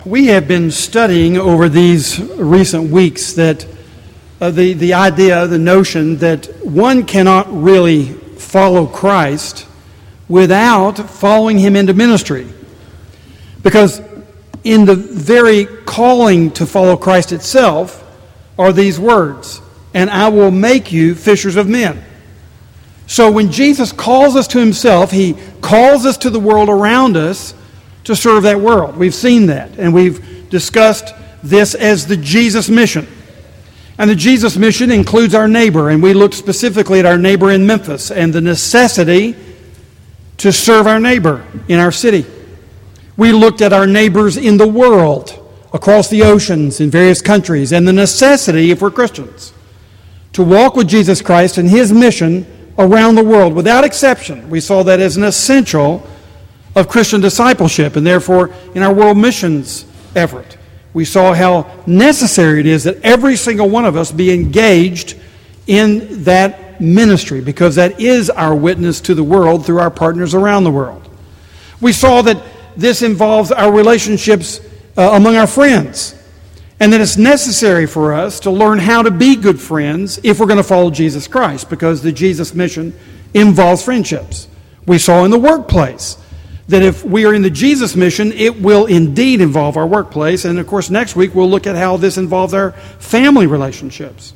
We have been studying over these recent weeks that the idea, the notion that one cannot really follow Christ without following Him into ministry. Because in the very calling to follow Christ itself are these words, "And I will make you fishers of men." So when Jesus calls us to Himself, He calls us to the world around us to serve that world. We've seen that, and we've discussed this as the Jesus mission. And the Jesus mission includes our neighbor, and we looked specifically at our neighbor in Memphis and the necessity to serve our neighbor in our city. We looked at our neighbors in the world, across the oceans, in various countries, and the necessity, if we're Christians, to walk with Jesus Christ and His mission around the world without exception. We saw that as an essential of Christian discipleship, and therefore in our world missions effort. We saw how necessary it is that every single one of us be engaged in that ministry, because that is our witness to the world through our partners around the world. We saw that this involves our relationships among our friends, and that it's necessary for us to learn how to be good friends if we're going to follow Jesus Christ, because the Jesus mission involves friendships. We saw in the workplace that if we are in the Jesus mission, it will indeed involve our workplace. And of course, next week we'll look at how this involves our family relationships.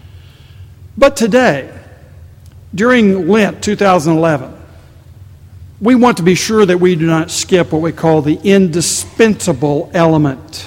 But today, during Lent 2011, we want to be sure that we do not skip what we call the indispensable element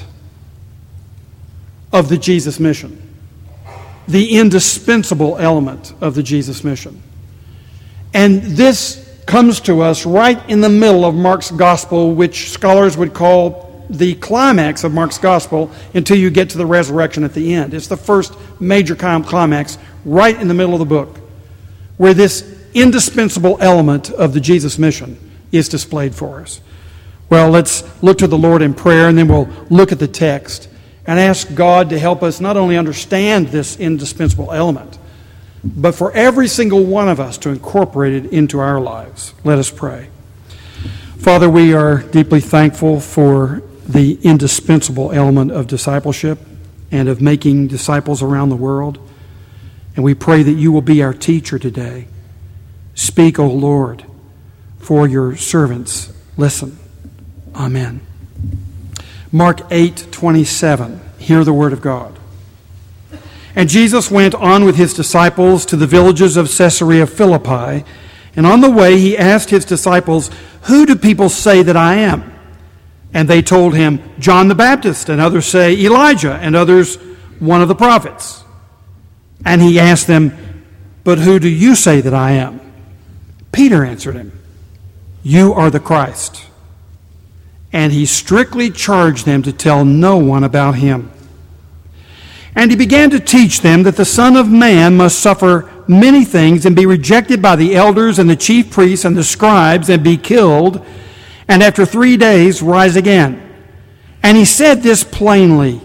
of the Jesus mission. The indispensable element of the Jesus mission. And this comes to us right in the middle of Mark's gospel, which scholars would call the climax of Mark's gospel until you get to the resurrection at the end. It's the first major climax right in the middle of the book, where this indispensable element of the Jesus mission is displayed for us. Well, let's look to the Lord in prayer, and then we'll look at the text and ask God to help us not only understand this indispensable element, but for every single one of us to incorporate it into our lives. Let us pray. Father, we are deeply thankful for the indispensable element of discipleship and of making disciples around the world. And we pray that you will be our teacher today. Speak, O Lord, for your servants listen. Amen. Mark 8:27. Hear the word of God. And Jesus went on with his disciples to the villages of Caesarea Philippi, and on the way he asked his disciples, "Who do people say that I am?" And they told him, "John the Baptist, and others say Elijah, and others one of the prophets." And he asked them, "But who do you say that I am?" Peter answered him, "You are the Christ." And he strictly charged them to tell no one about him. And he began to teach them that the Son of Man must suffer many things and be rejected by the elders and the chief priests and the scribes and be killed, and after 3 days rise again. And he said this plainly.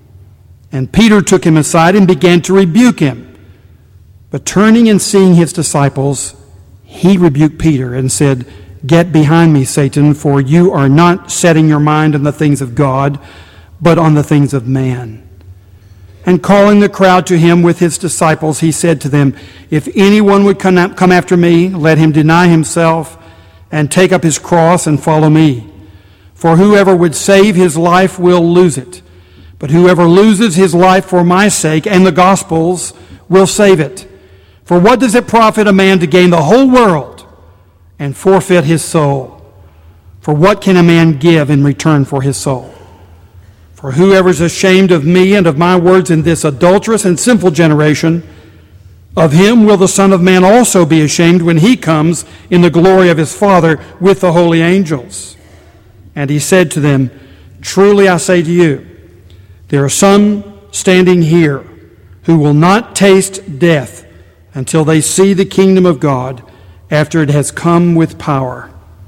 And Peter took him aside and began to rebuke him. But turning and seeing his disciples, he rebuked Peter and said, "Get behind me, Satan, for you are not setting your mind on the things of God, but on the things of man." And calling the crowd to him with his disciples, he said to them, "If anyone would come after me, let him deny himself and take up his cross and follow me. For whoever would save his life will lose it. But whoever loses his life for my sake and the gospel's will save it. For what does it profit a man to gain the whole world and forfeit his soul? For what can a man give in return for his soul? For whoever is ashamed of me and of my words in this adulterous and sinful generation, of him will the Son of Man also be ashamed when he comes in the glory of his Father with the holy angels." And he said to them, "Truly I say to you, there are some standing here who will not taste death until they see the kingdom of God after it has come with power.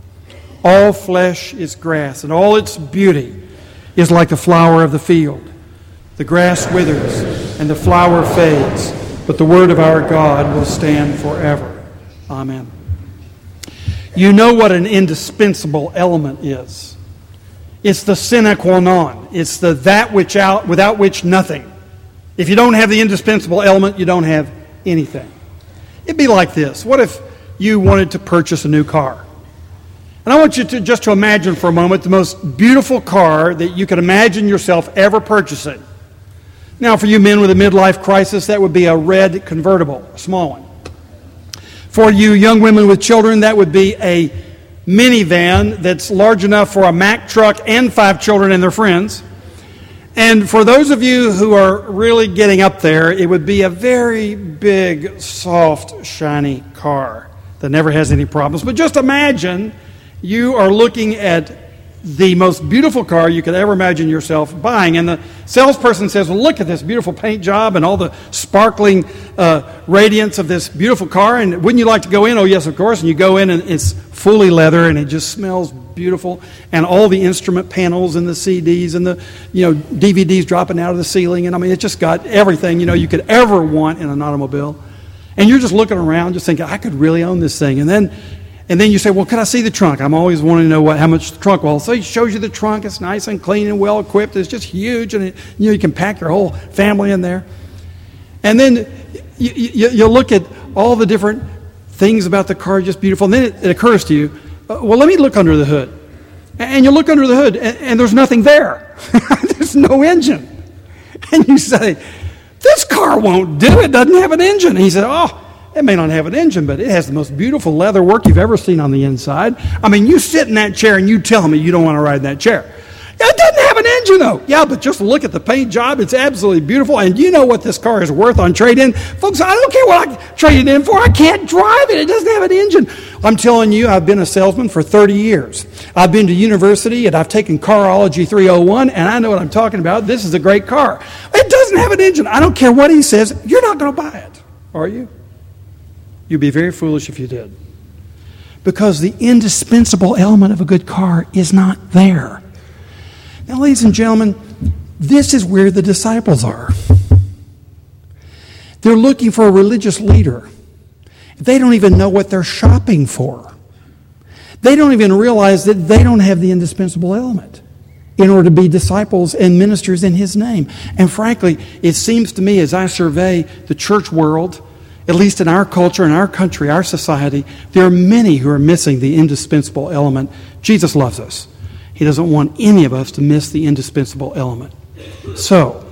All flesh is grass, and all its beauty is like the flower of the field. The grass withers and the flower fades, but the word of our God will stand forever." Amen. You know what an indispensable element is. It's the sine qua non. It's the without which nothing. If you don't have the indispensable element, you don't have anything. It'd be like this. What if you wanted to purchase a new car? And I want you to just to imagine for a moment the most beautiful car that you could imagine yourself ever purchasing. Now, for you men with a midlife crisis, that would be a red convertible, a small one. For you young women with children, that would be a minivan that's large enough for a Mack truck and 5 children and their friends. And for those of you who are really getting up there, it would be a very big, soft, shiny car that never has any problems. But just imagine you are looking at the most beautiful car you could ever imagine yourself buying. And the salesperson says, well, look at this beautiful paint job and all the sparkling radiance of this beautiful car. And wouldn't you like to go in? Oh, yes, of course. And you go in and it's fully leather and it just smells beautiful. And all the instrument panels and the CDs and the DVDs dropping out of the ceiling. And I mean, it's just got everything you could ever want in an automobile. And you're just looking around just thinking, I could really own this thing. And then you say, well, could I see the trunk? I'm always wanting to know how much the trunk was. So he shows you the trunk. It's nice and clean and well equipped. It's just huge, and you can pack your whole family in there. And then you look at all the different things about the car, just beautiful. And then it occurs to you, well, let me look under the hood. And you look under the hood, and there's nothing there. There's no engine. And you say, this car won't do it. It doesn't have an engine. And he said, oh, it may not have an engine, but it has the most beautiful leather work you've ever seen on the inside. I mean, you sit in that chair and you tell me you don't want to ride in that chair. It doesn't have an engine, though. Yeah, but just look at the paint job. It's absolutely beautiful. And you know what this car is worth on trade-in? Folks, I don't care what I trade it in for. I can't drive it. It doesn't have an engine. I'm telling you, I've been a salesman for 30 years. I've been to university, and I've taken Carology 301, and I know what I'm talking about. This is a great car. It doesn't have an engine. I don't care what he says. You're not going to buy it, are you? You'd be very foolish if you did. Because the indispensable element of a good car is not there. Now, ladies and gentlemen, this is where the disciples are. They're looking for a religious leader. They don't even know what they're shopping for. They don't even realize that they don't have the indispensable element in order to be disciples and ministers in His name. And frankly, it seems to me as I survey the church world, at least in our culture, in our country, our society, there are many who are missing the indispensable element. Jesus loves us. He doesn't want any of us to miss the indispensable element. So,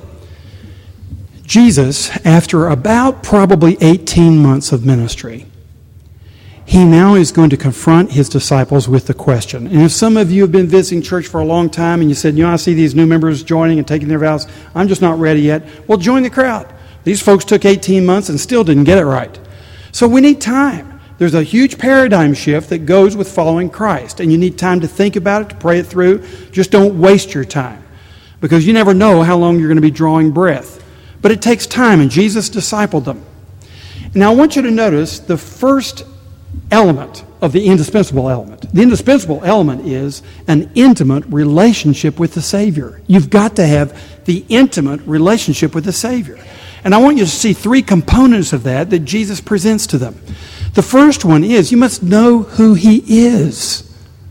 Jesus, after about probably 18 months of ministry, He now is going to confront His disciples with the question. And if some of you have been visiting church for a long time and you said, I see these new members joining and taking their vows, I'm just not ready yet. Well, join the crowd. These folks took 18 months and still didn't get it right. So we need time. There's a huge paradigm shift that goes with following Christ. And you need time to think about it, to pray it through. Just don't waste your time. Because you never know how long you're going to be drawing breath. But it takes time, and Jesus discipled them. Now I want you to notice the first element of the indispensable element. The indispensable element is an intimate relationship with the Savior. You've got to have the intimate relationship with the Savior. And I want you to see 3 components of that Jesus presents to them. The first one is you must know who He is.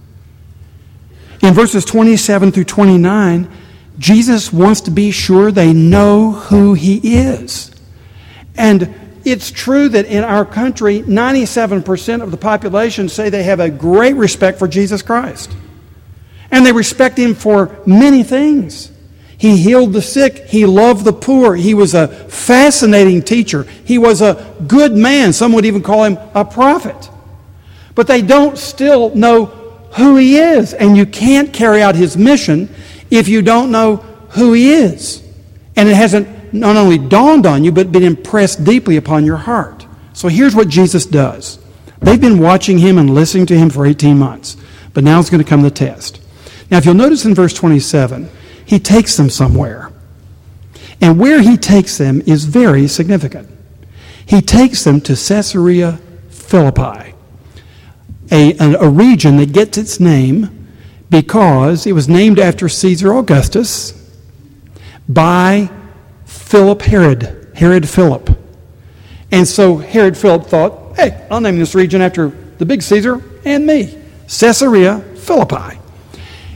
In verses 27 through 29, Jesus wants to be sure they know who He is. And it's true that in our country, 97% of the population say they have a great respect for Jesus Christ. And they respect Him for many things. He healed the sick. He loved the poor. He was a fascinating teacher. He was a good man. Some would even call Him a prophet. But they don't still know who He is. And you can't carry out His mission if you don't know who He is. And it hasn't not only dawned on you, but been impressed deeply upon your heart. So here's what Jesus does. They've been watching Him and listening to Him for 18 months. But now it's going to come the test. Now if you'll notice in verse 27, He takes them somewhere. And where He takes them is very significant. He takes them to Caesarea Philippi, a region that gets its name because it was named after Caesar Augustus by Herod Philip. And so Herod Philip thought, hey, I'll name this region after the big Caesar and me, Caesarea Philippi.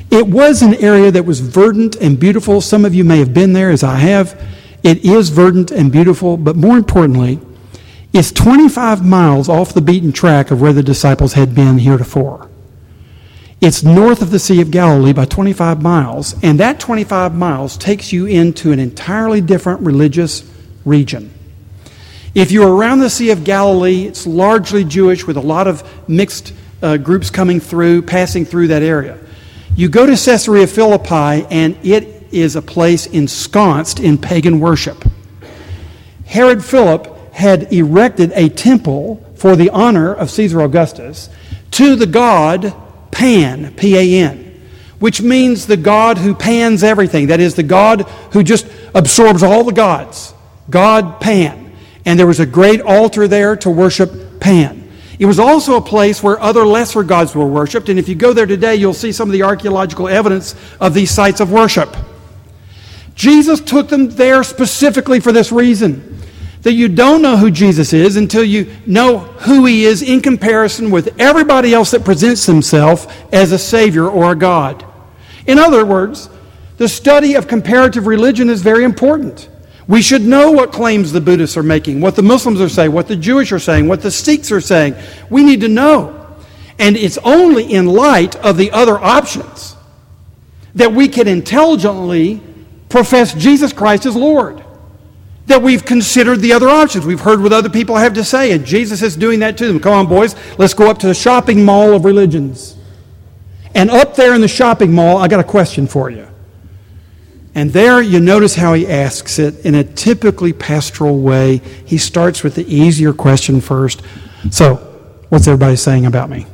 It was an area that was verdant and beautiful. Some of you may have been there, as I have. It is verdant and beautiful, but more importantly, it's 25 miles off the beaten track of where the disciples had been heretofore. It's north of the Sea of Galilee by 25 miles, and that 25 miles takes you into an entirely different religious region. If you're around the Sea of Galilee, it's largely Jewish with a lot of mixed groups coming through, passing through that area. You go to Caesarea Philippi, and it is a place ensconced in pagan worship. Herod Philip had erected a temple for the honor of Caesar Augustus to the god Pan, P-A-N, which means the God who pans everything. That is, the God who just absorbs all the gods. God Pan. And there was a great altar there to worship Pan. It was also a place where other lesser gods were worshipped, and if you go there today, you'll see some of the archaeological evidence of these sites of worship. Jesus took them there specifically for this reason, that you don't know who Jesus is until you know who he is in comparison with everybody else that presents himself as a Savior or a God. In other words, the study of comparative religion is very important. We should know what claims the Buddhists are making, what the Muslims are saying, what the Jewish are saying, what the Sikhs are saying. We need to know. And it's only in light of the other options that we can intelligently profess Jesus Christ as Lord. That we've considered the other options. We've heard what other people have to say, and Jesus is doing that to them. Come on, boys, let's go up to the shopping mall of religions. And up there in the shopping mall, I got a question for you. And there you notice how he asks it in a typically pastoral way. He starts with the easier question first. So, what's everybody saying about me?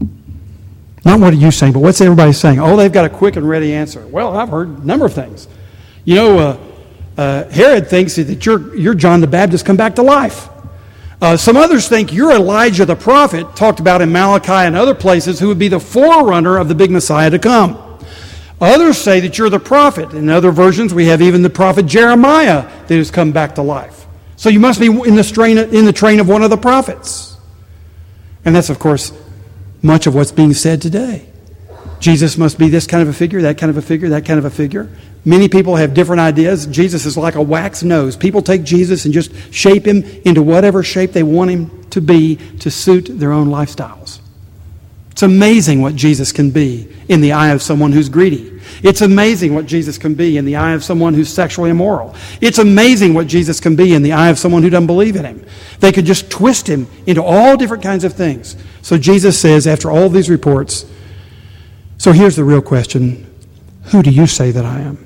Not what are you saying, but what's everybody saying? Oh, they've got a quick and ready answer. Well, I've heard a number of things. You know, Herod thinks that you're John the Baptist come back to life. Some others think you're Elijah the prophet, talked about in Malachi and other places, who would be the forerunner of the big Messiah to come. Others say that you're the prophet. In other versions, we have even the prophet Jeremiah that has come back to life. So you must be in the train of one of the prophets. And that's, of course, much of what's being said today. Jesus must be this kind of a figure, that kind of a figure, that kind of a figure. Many people have different ideas. Jesus is like a wax nose. People take Jesus and just shape him into whatever shape they want him to be to suit their own lifestyles. It's amazing what Jesus can be in the eye of someone who's greedy. It's amazing what Jesus can be in the eye of someone who's sexually immoral. It's amazing what Jesus can be in the eye of someone who doesn't believe in him. They could just twist him into all different kinds of things. So Jesus says, after all these reports, so here's the real question: who do you say that I am?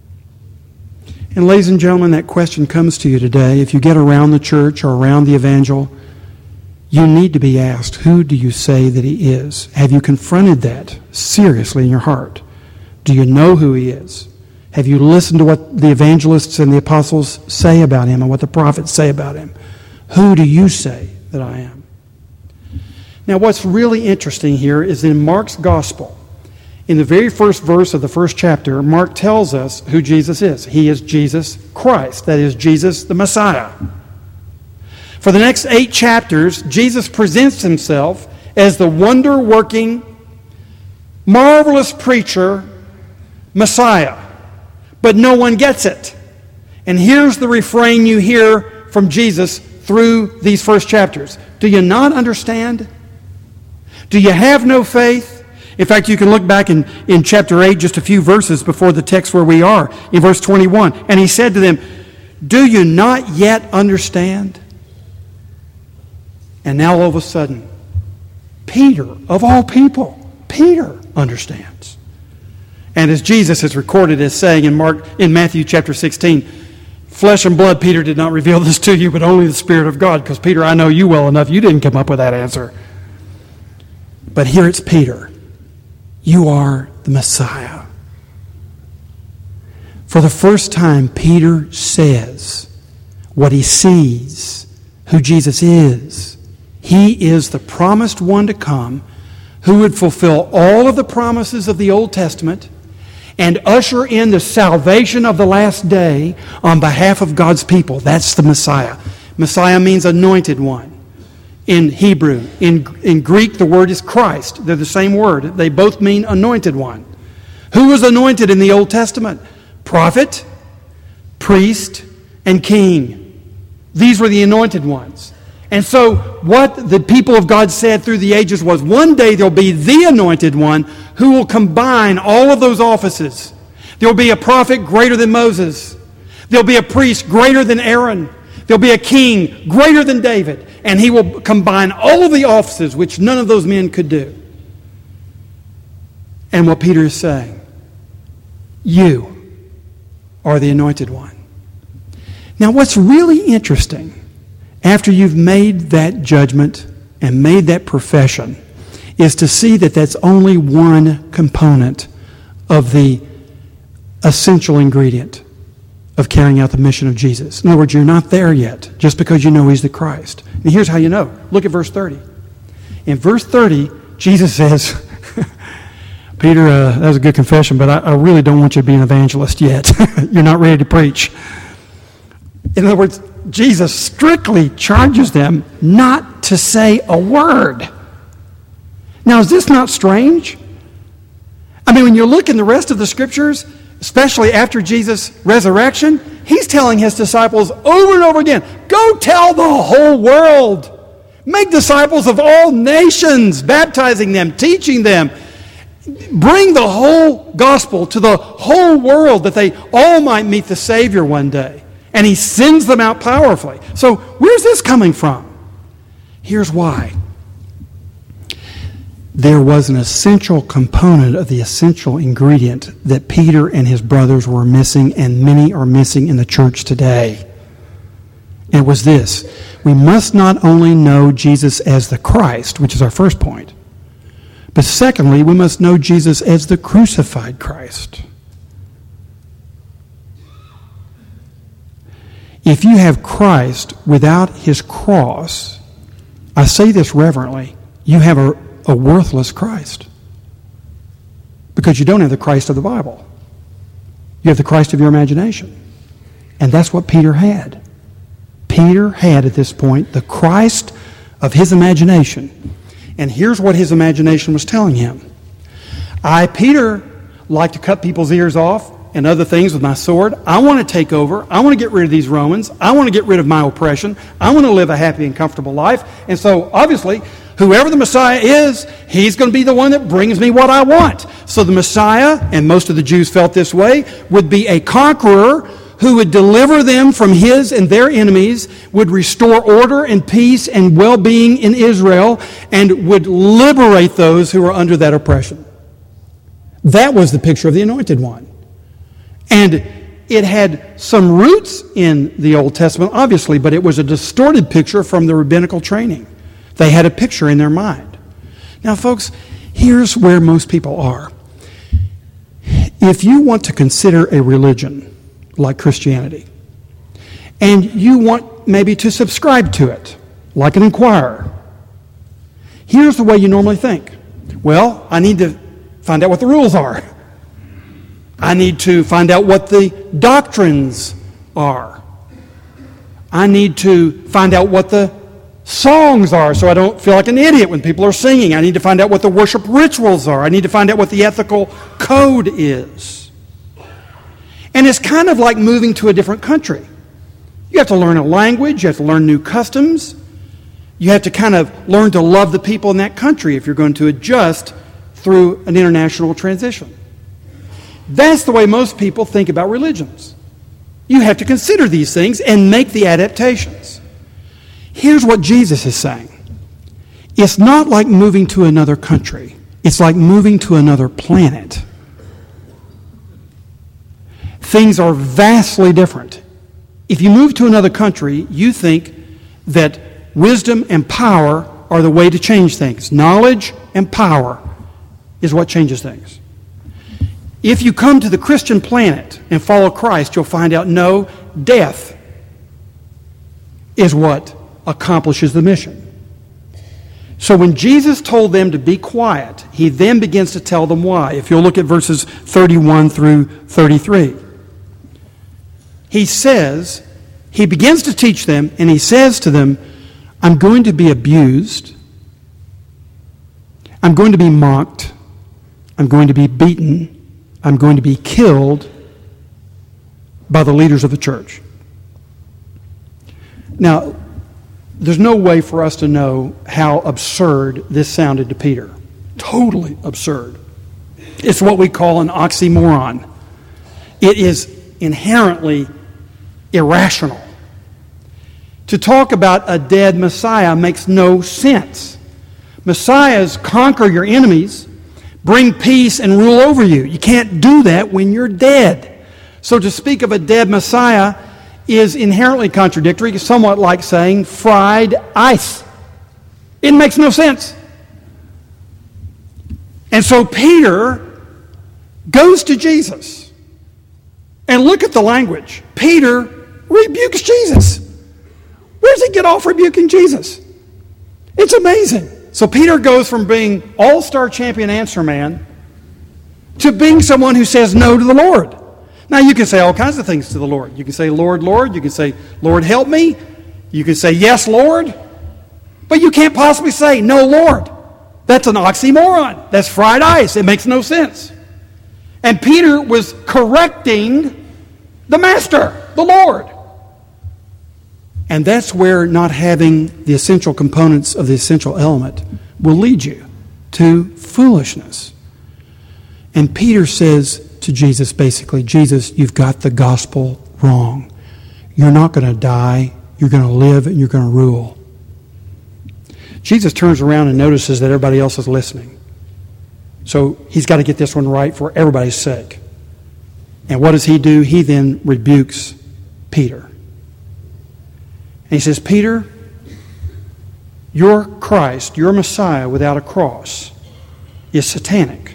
And ladies and gentlemen, that question comes to you today. If you get around the church or around the evangel, you need to be asked, who do you say that he is? Have you confronted that seriously in your heart? Do you know who he is? Have you listened to what the evangelists and the apostles say about him and what the prophets say about him? Who do you say that I am? Now, what's really interesting here is in Mark's gospel, in the very first verse of the first chapter, Mark tells us who Jesus is. He is Jesus Christ, that is, Jesus the Messiah. For the next 8 chapters, Jesus presents himself as the wonder-working, marvelous preacher, Messiah. But no one gets it. And here's the refrain you hear from Jesus through these first chapters. Do you not understand? Do you have no faith? In fact, you can look back in chapter 8, just a few verses before the text where we are, in verse 21. And he said to them, do you not yet understand? And now all of a sudden, Peter, of all people, Peter understands. And as Jesus is recorded as saying in Matthew chapter 16, flesh and blood, Peter, did not reveal this to you, but only the Spirit of God. Because Peter, I know you well enough. You didn't come up with that answer. But here it's Peter. You are the Messiah. For the first time, Peter says what he sees, who Jesus is. He is the promised one to come who would fulfill all of the promises of the Old Testament and usher in the salvation of the last day on behalf of God's people. That's the Messiah. Messiah means anointed one. In Hebrew, in Greek, the word is Christ. They're the same word. They both mean anointed one. Who was anointed in the Old Testament? Prophet, priest, and king. These were the anointed ones. And so what the people of God said through the ages was, one day there'll be the anointed one who will combine all of those offices. There'll be a prophet greater than Moses. There'll be a priest greater than Aaron. There'll be a king greater than David. And he will combine all of the offices which none of those men could do. And what Peter is saying, you are the anointed one. Now what's really interesting, after you've made that judgment and made that profession, is to see that that's only one component of the essential ingredient of carrying out the mission of Jesus. In other words, you're not there yet, just because you know He's the Christ. And here's how you know. Look at verse 30. In verse 30, Jesus says, Peter, that was a good confession, but I really don't want you to be an evangelist yet. You're not ready to preach. In other words, Jesus strictly charges them not to say a word. Now, is this not strange? I mean, when you look in the rest of the Scriptures, especially after Jesus' resurrection, He's telling His disciples over and over again, go tell the whole world. Make disciples of all nations, baptizing them, teaching them. Bring the whole gospel to the whole world that they all might meet the Savior one day. And He sends them out powerfully. So where's this coming from? Here's why. There was an essential component of the essential ingredient that Peter and his brothers were missing, and many are missing in the church today. And it was this. We must not only know Jesus as the Christ, which is our first point, but secondly, we must know Jesus as the crucified Christ. If you have Christ without His cross, I say this reverently, you have a worthless Christ. Because you don't have the Christ of the Bible. You have the Christ of your imagination. And that's what Peter had. Peter had at this point the Christ of his imagination. And here's what his imagination was telling him. I, Peter, like to cut people's ears off and other things with my sword. I want to take over. I want to get rid of these Romans. I want to get rid of my oppression. I want to live a happy and comfortable life. And so, obviously, whoever the Messiah is, He's going to be the one that brings me what I want. So the Messiah, and most of the Jews felt this way, would be a conqueror who would deliver them from his and their enemies, would restore order and peace and well-being in Israel, and would liberate those who were under that oppression. That was the picture of the Anointed One. And it had some roots in the Old Testament, obviously, but it was a distorted picture from the rabbinical training. They had a picture in their mind. Now, folks, here's where most people are. If you want to consider a religion like Christianity, and you want maybe to subscribe to it, like an Inquirer, here's the way you normally think. Well, I need to find out what the rules are. I need to find out what the doctrines are. I need to find out what the songs are so I don't feel like an idiot when people are singing. I need to find out what the worship rituals are. I need to find out what the ethical code is. And it's kind of like moving to a different country. You have to learn a language. You have to learn new customs. You have to kind of learn to love the people in that country if you're going to adjust through an international transition. That's the way most people think about religions. You have to consider these things and make the adaptations. Here's what Jesus is saying. It's not like moving to another country. It's like moving to another planet. Things are vastly different. If you move to another country, you think that wisdom and power are the way to change things. Knowledge and power is what changes things. If you come to the Christian planet and follow Christ, you'll find out, no, death is what accomplishes the mission. So when Jesus told them to be quiet, He then begins to tell them why. If you'll look at verses 31 through 33. He begins to teach them, and He says to them, I'm going to be abused. I'm going to be mocked. I'm going to be beaten. I'm going to be killed by the leaders of the church. Now, there's no way for us to know how absurd this sounded to Peter. Totally absurd. It's what we call an oxymoron. It is inherently irrational. To talk about a dead Messiah makes no sense. Messiahs conquer your enemies, bring peace, and rule over you. You can't do that when you're dead. So to speak of a dead Messiah is inherently contradictory, somewhat like saying fried ice. It makes no sense. And so Peter goes to Jesus. And look at the language. Peter rebukes Jesus. Where does he get off rebuking Jesus? It's amazing. So Peter goes from being all-star champion answer man to being someone who says no to the Lord. Now you can say all kinds of things to the Lord. You can say, Lord, Lord. You can say, Lord, help me. You can say, yes, Lord. But you can't possibly say, no, Lord. That's an oxymoron. That's fried ice. It makes no sense. And Peter was correcting the Master, the Lord. And that's where not having the essential components of the essential element will lead you to foolishness. And Peter says to Jesus, basically, Jesus, you've got the gospel wrong. You're not going to die. You're going to live and you're going to rule. Jesus turns around and notices that everybody else is listening. So he's got to get this one right for everybody's sake. And what does he do? He then rebukes Peter. And he says, Peter, your Christ, your Messiah without a cross is satanic.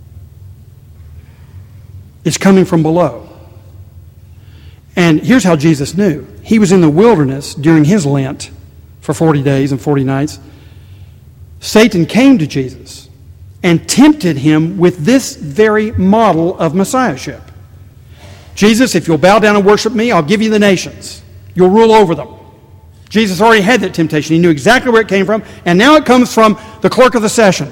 It's coming from below. And here's how Jesus knew. He was in the wilderness during his Lent for 40 days and 40 nights. Satan came to Jesus and tempted him with this very model of messiahship. Jesus, if you'll bow down and worship me, I'll give you the nations. You'll rule over them. Jesus already had that temptation. He knew exactly where it came from. And now it comes from the clerk of the session.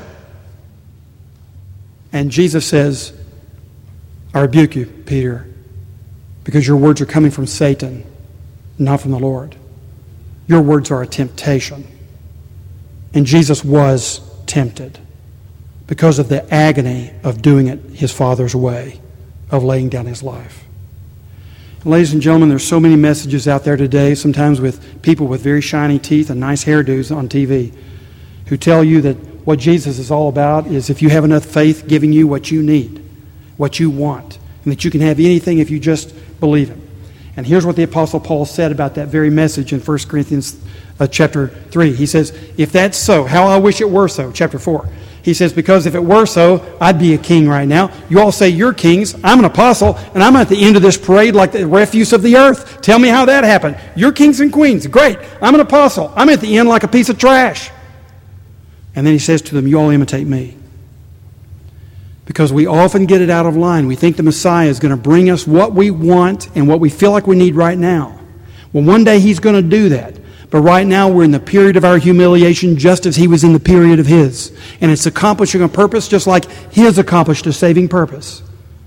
And Jesus says, I rebuke you, Peter, because your words are coming from Satan, not from the Lord. Your words are a temptation. And Jesus was tempted because of the agony of doing it his Father's way, of laying down his life. And ladies and gentlemen, there's so many messages out there today, sometimes with people with very shiny teeth and nice hairdos on TV, who tell you that what Jesus is all about is if you have enough faith giving you what you need, what you want, and that you can have anything if you just believe Him. And here's what the Apostle Paul said about that very message in 1 Corinthians chapter 3. He says, if that's so, how I wish it were so, chapter 4. He says, because if it were so, I'd be a king right now. You all say you're kings. I'm an apostle, and I'm at the end of this parade like the refuse of the earth. Tell me how that happened. You're kings and queens. Great. I'm an apostle. I'm at the end like a piece of trash. And then he says to them, you all imitate me. Because we often get it out of line. We think the Messiah is going to bring us what we want and what we feel like we need right now. Well, one day He's going to do that. But right now we're in the period of our humiliation just as He was in the period of His. And it's accomplishing a purpose just like His accomplished a saving purpose.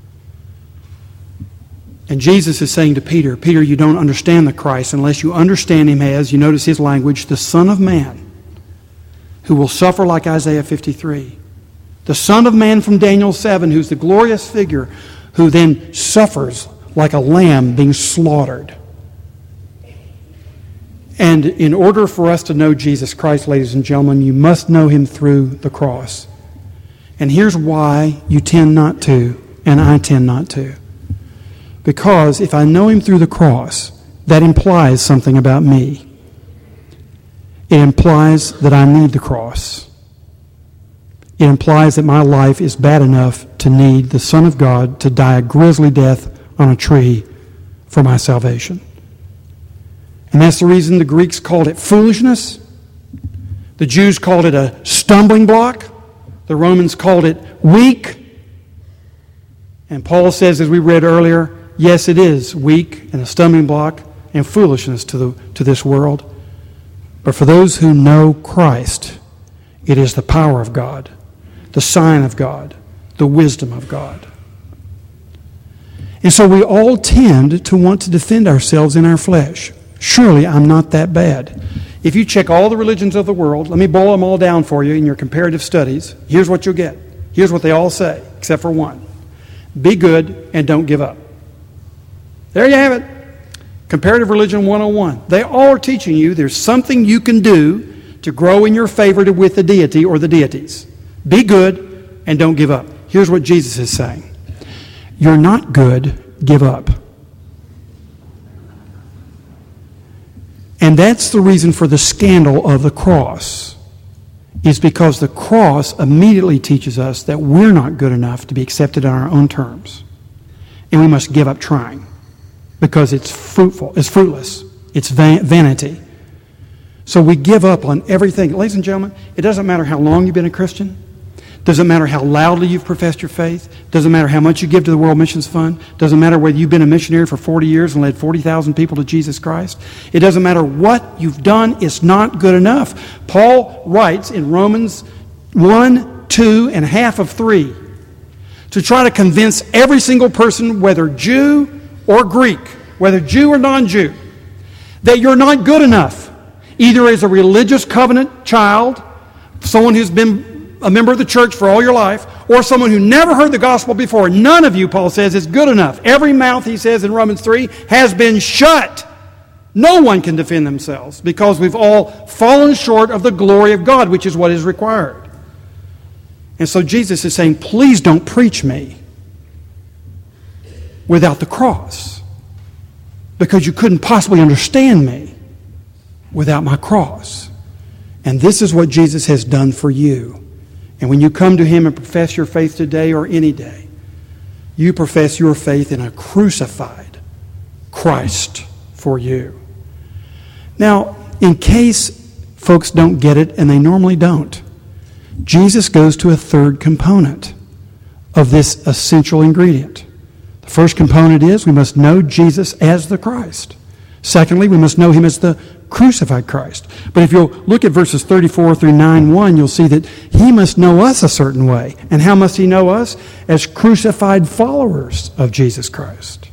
And Jesus is saying to Peter, Peter, you don't understand the Christ unless you understand Him as, you notice His language, the Son of Man, who will suffer like Isaiah 53. The Son of Man from Daniel 7, who's the glorious figure, who then suffers like a lamb being slaughtered. And in order for us to know Jesus Christ, ladies and gentlemen, you must know Him through the cross. And here's why you tend not to, and I tend not to. Because if I know Him through the cross, that implies something about me. It implies that I need the cross. It implies that my life is bad enough to need the Son of God to die a grisly death on a tree for my salvation. And that's the reason the Greeks called it foolishness. The Jews called it a stumbling block. The Romans called it weak. And Paul says, as we read earlier, yes, it is weak and a stumbling block and foolishness to this world. But for those who know Christ, it is the power of God, the sign of God, the wisdom of God. And so we all tend to want to defend ourselves in our flesh. Surely I'm not that bad. If you check all the religions of the world, let me boil them all down for you in your comparative studies. Here's what you'll get. Here's what they all say, except for one. Be good and don't give up. There you have it. Comparative Religion 101. They all are teaching you there's something you can do to grow in your favor with the deity or the deities. Be good and don't give up. Here's what Jesus is saying. You're not good, give up. And that's the reason for the scandal of the cross, is because the cross immediately teaches us that we're not good enough to be accepted on our own terms. And we must give up trying because it's fruitless, it's vanity. So we give up on everything. Ladies and gentlemen, it doesn't matter how long you've been a Christian. Doesn't matter how loudly you've professed your faith. Doesn't matter how much you give to the World Missions Fund. Doesn't matter whether you've been a missionary for 40 years and led 40,000 people to Jesus Christ. It doesn't matter what you've done. It's not good enough. Paul writes in Romans 1, 2, and half of 3 to try to convince every single person, whether Jew or Greek, whether Jew or non-Jew, that you're not good enough, either as a religious covenant child, someone who's been a member of the church for all your life, or someone who never heard the gospel before. None of you, Paul says, is good enough. Every mouth, he says in Romans 3, has been shut. No one can defend themselves because we've all fallen short of the glory of God, which is what is required. And so Jesus is saying, please don't preach me without the cross, because you couldn't possibly understand me without my cross. And this is what Jesus has done for you. And when you come to Him and profess your faith today or any day, you profess your faith in a crucified Christ for you. Now, in case folks don't get it, and they normally don't, Jesus goes to a third component of this essential ingredient. The first component is we must know Jesus as the Christ. Secondly, we must know Him as the crucified Christ. But if you'll look at verses 34 through 9:1, you'll see that He must know us a certain way. And how must He know us? As crucified followers of Jesus Christ.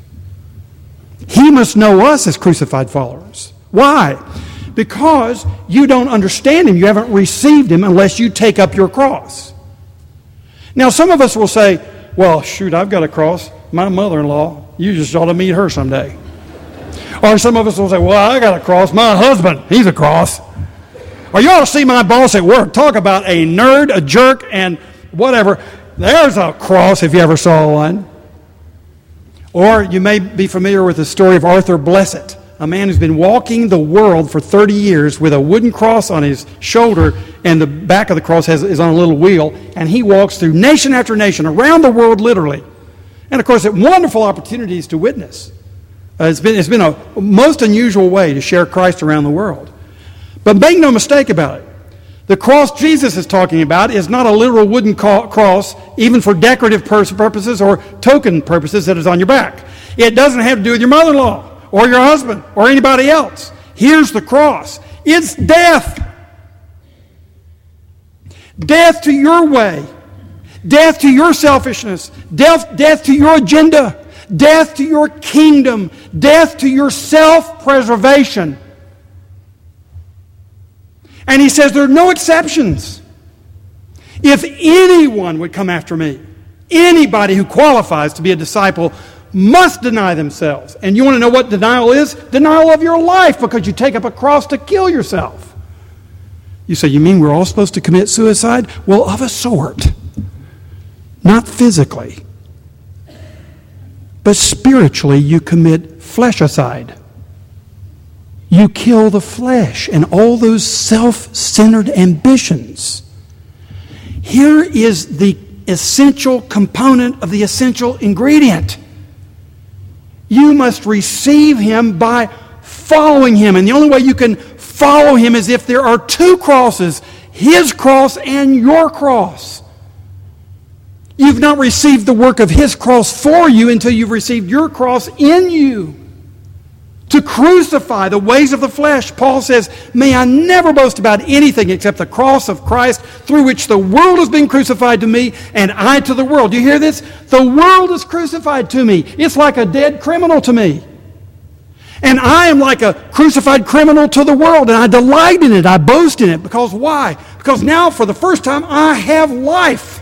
He must know us as crucified followers. Why? Because you don't understand Him. You haven't received Him unless you take up your cross. Now, some of us will say, well, shoot, I've got a cross. My mother-in-law, you just ought to meet her someday. Or some of us will say, well, I got a cross. My husband, he's a cross. Or you ought to see my boss at work. Talk about a nerd, a jerk, and whatever. There's a cross if you ever saw one. Or you may be familiar with the story of Arthur Blessitt, a man who's been walking the world for 30 years with a wooden cross on his shoulder, and the back of the cross is on a little wheel, and he walks through nation after nation, around the world literally. And of course, it's wonderful opportunities to witness. It's been a most unusual way to share Christ around the world. But make no mistake about it. The cross Jesus is talking about is not a literal wooden cross, even for decorative purposes or token purposes that is on your back. It doesn't have to do with your mother-in-law or your husband or anybody else. Here's the cross. It's death. Death to your way. Death to your selfishness. Death to your agenda. Death to your kingdom. Death to your self-preservation. And he says there are no exceptions. If anyone would come after me, anybody who qualifies to be a disciple must deny themselves. And you want to know what denial is? Denial of your life, because you take up a cross to kill yourself. You say, you mean we're all supposed to commit suicide? Well, of a sort. Not physically. But spiritually, you commit fleshicide. You kill the flesh and all those self-centered ambitions. Here is the essential component of the essential ingredient. You must receive Him by following Him. And the only way you can follow Him is if there are two crosses, His cross and your cross. You've not received the work of His cross for you until you've received your cross in you. to crucify the ways of the flesh. Paul says, may I never boast about anything except the cross of Christ, through which the world is being crucified to me and I to the world. Do you hear this? The world is crucified to me. It's like a dead criminal to me. And I am like a crucified criminal to the world, and I delight in it. I boast in it. Because why? Because now, for the first time, I have life.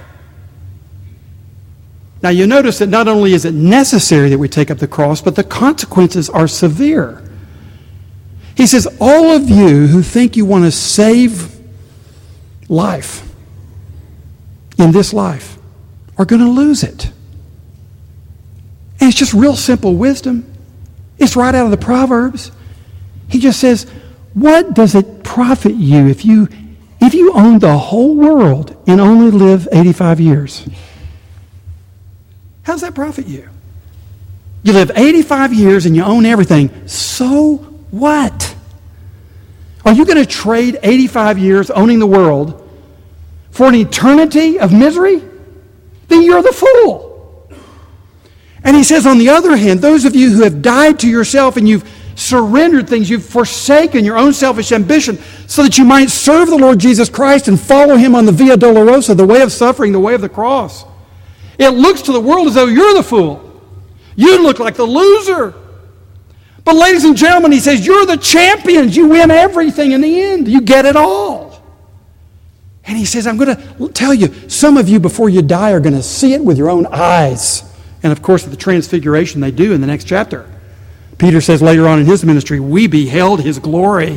Now, you notice that not only is it necessary that we take up the cross, but the consequences are severe. He says, all of you who think you want to save life in this life are going to lose it. And it's just real simple wisdom. It's right out of the Proverbs. He just says, what does it profit you if you own the whole world and only live 85 years? How does that profit you? You live 85 years and you own everything. So what? Are you going to trade 85 years owning the world for an eternity of misery? Then you're the fool. And he says, on the other hand, those of you who have died to yourself and you've surrendered things, you've forsaken your own selfish ambition so that you might serve the Lord Jesus Christ and follow him on the Via Dolorosa, the way of suffering, the way of the cross. It looks to the world as though you're the fool. You look like the loser. But ladies and gentlemen, he says, you're the champions. You win everything in the end. You get it all. And he says, I'm going to tell you, some of you before you die are going to see it with your own eyes. And of course, at the transfiguration, they do in the next chapter. Peter says later on in his ministry, we beheld his glory.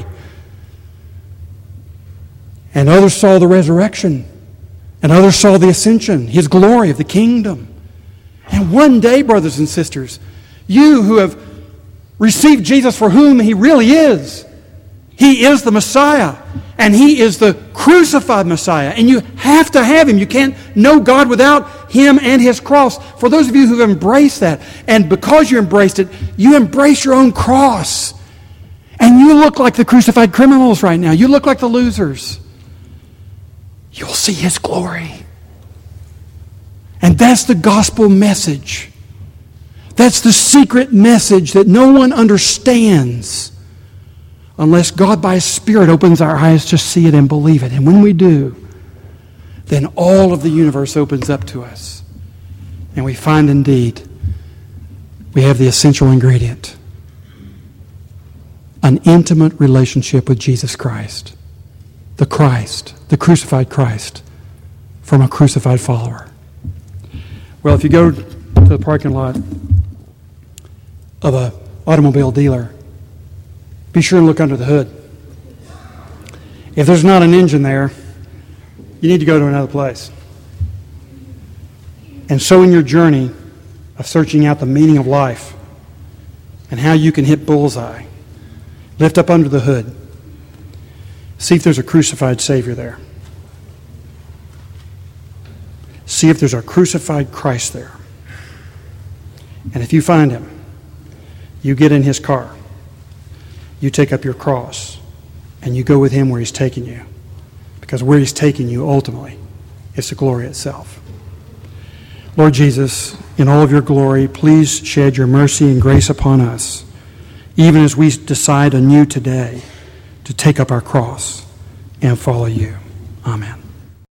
And others saw the resurrection. And others saw the ascension, his glory of the kingdom. And one day, brothers and sisters, you who have received Jesus for whom he really is, he is the Messiah. And he is the crucified Messiah. And you have to have him. You can't know God without him and his cross. For those of you who have embraced that, and because you embraced it, you embrace your own cross. And you look like the crucified criminals right now. You look like the losers. You'll see his glory. And that's the gospel message. That's the secret message that no one understands unless God by his Spirit opens our eyes to see it and believe it. And when we do, then all of the universe opens up to us. And we find indeed we have the essential ingredient. An intimate relationship with Jesus Christ. The crucified Christ, from a crucified follower. Well, if you go to the parking lot of an automobile dealer, be sure and look under the hood. If there's not an engine there, you need to go to another place. And so in your journey of searching out the meaning of life and how you can hit bullseye, lift up under the hood. See if there's a crucified Savior there. See if there's a crucified Christ there. And if you find him, you get in his car. You take up your cross and you go with him where he's taking you. Because where he's taking you ultimately is the glory itself. Lord Jesus, in all of your glory, please shed your mercy and grace upon us, even as we decide anew today to take up our cross and follow you. Amen.